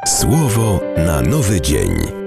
Słowo na nowy dzień.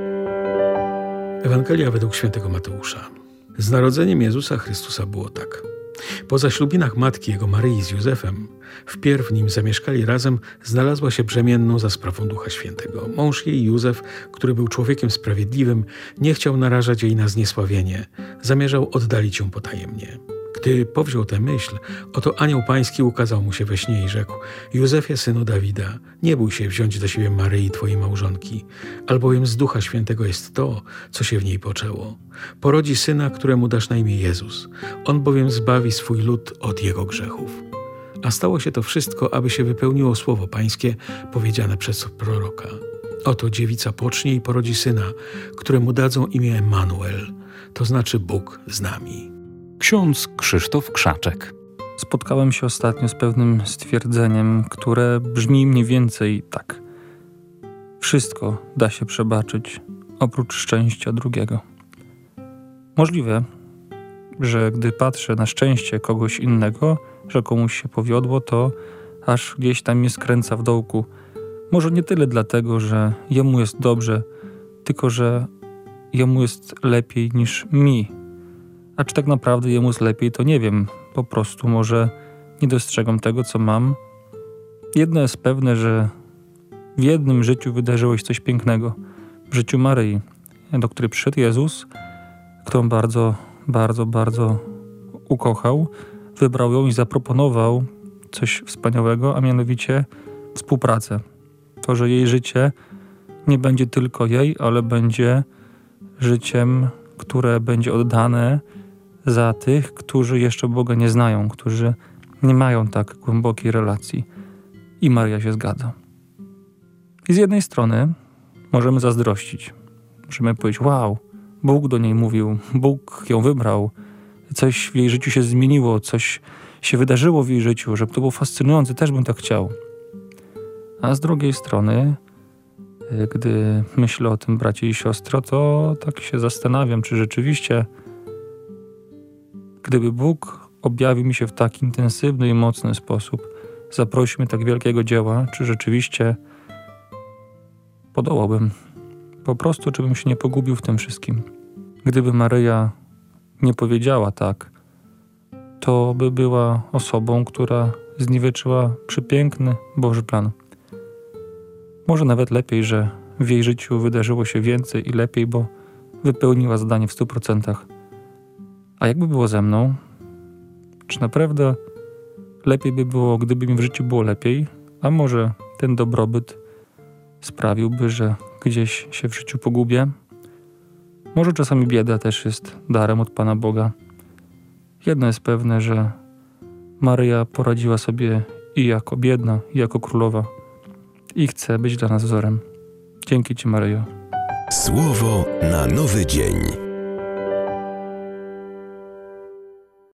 Ewangelia według świętego Mateusza. Z narodzeniem Jezusa Chrystusa było tak. Po zaślubinach matki jego Maryi z Józefem, wpierw nim zamieszkali razem, znalazła się brzemienną za sprawą Ducha Świętego. Mąż jej, Józef, który był człowiekiem sprawiedliwym, nie chciał narażać jej na zniesławienie. Zamierzał oddalić ją potajemnie. Gdy powziął tę myśl, oto anioł pański ukazał mu się we śnie i rzekł: Józefie, synu Dawida, nie bój się wziąć do siebie Maryi, twojej małżonki, albowiem z Ducha Świętego jest to, co się w niej poczęło. Porodzi syna, któremu dasz na imię Jezus. On bowiem zbawi swój lud od jego grzechów. A stało się to wszystko, aby się wypełniło słowo pańskie powiedziane przez proroka. Oto dziewica pocznie i porodzi syna, któremu dadzą imię Emanuel, to znaczy Bóg z nami. Ksiądz Krzysztof Krzaczek. Spotkałem się ostatnio z pewnym stwierdzeniem, które brzmi mniej więcej tak. Wszystko da się przebaczyć, oprócz szczęścia drugiego. Możliwe, że gdy patrzę na szczęście kogoś innego, że komuś się powiodło, to aż gdzieś tam mnie skręca w dołku. Może nie tyle dlatego, że jemu jest dobrze, tylko że jemu jest lepiej niż mi. A czy tak naprawdę jemu jest lepiej, to nie wiem. Po prostu może nie dostrzegam tego, co mam. Jedno jest pewne, że w jednym życiu wydarzyło się coś pięknego. W życiu Maryi, do której przyszedł Jezus, którą bardzo, bardzo, bardzo ukochał, wybrał ją i zaproponował coś wspaniałego, a mianowicie współpracę. To, że jej życie nie będzie tylko jej, ale będzie życiem, które będzie oddane za tych, którzy jeszcze Boga nie znają, którzy nie mają tak głębokiej relacji. I Maria się zgadza. I z jednej strony możemy zazdrościć. Możemy powiedzieć: wow, Bóg do niej mówił, Bóg ją wybrał, coś w jej życiu się zmieniło, coś się wydarzyło w jej życiu, że to było fascynujące, też bym tak chciał. A z drugiej strony, gdy myślę o tym, bracie i siostro, to tak się zastanawiam, czy rzeczywiście, gdyby Bóg objawił mi się w tak intensywny i mocny sposób, zaprosił mnie tak wielkiego dzieła, czy rzeczywiście podołałbym? Po prostu, czy bym się nie pogubił w tym wszystkim? Gdyby Maryja nie powiedziała tak, to by była osobą, która zniweczyła przepiękny Boży plan. Może nawet lepiej, że w jej życiu wydarzyło się więcej i lepiej, bo wypełniła zadanie w 100%. A jakby było ze mną? Czy naprawdę lepiej by było, gdyby mi w życiu było lepiej? A może ten dobrobyt sprawiłby, że gdzieś się w życiu pogubię? Może czasami bieda też jest darem od Pana Boga. Jedno jest pewne, że Maryja poradziła sobie i jako biedna, i jako królowa. I chce być dla nas wzorem. Dzięki Ci, Maryjo. Słowo na nowy dzień.